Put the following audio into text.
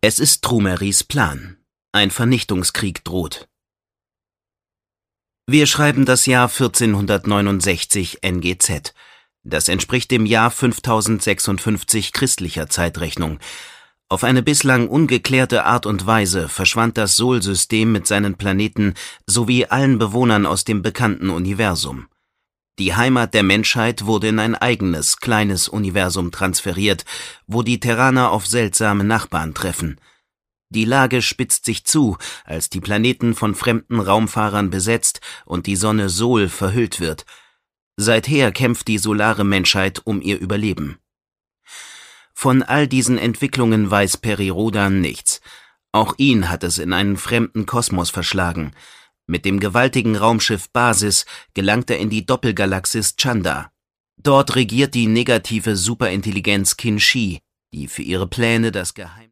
Es ist Trumeris Plan. Ein Vernichtungskrieg droht. Wir schreiben das Jahr 1469 NGZ. Das entspricht dem Jahr 5056 christlicher Zeitrechnung. Auf eine bislang ungeklärte Art und Weise verschwand das Sol-System mit seinen Planeten sowie allen Bewohnern aus dem bekannten Universum. Die Heimat der Menschheit wurde in ein eigenes, kleines Universum transferiert, wo die Terraner auf seltsame Nachbarn treffen. Die Lage spitzt sich zu, als die Planeten von fremden Raumfahrern besetzt und die Sonne Sol verhüllt wird. Seither kämpft die solare Menschheit um ihr Überleben. Von all diesen Entwicklungen weiß Peri Rhodan nichts. Auch ihn hat es in einen fremden Kosmos verschlagen. Mit dem gewaltigen Raumschiff Basis gelangt er in die Doppelgalaxis Chanda. Dort regiert die negative Superintelligenz Kin Shi, die für ihre Pläne das Geheimnis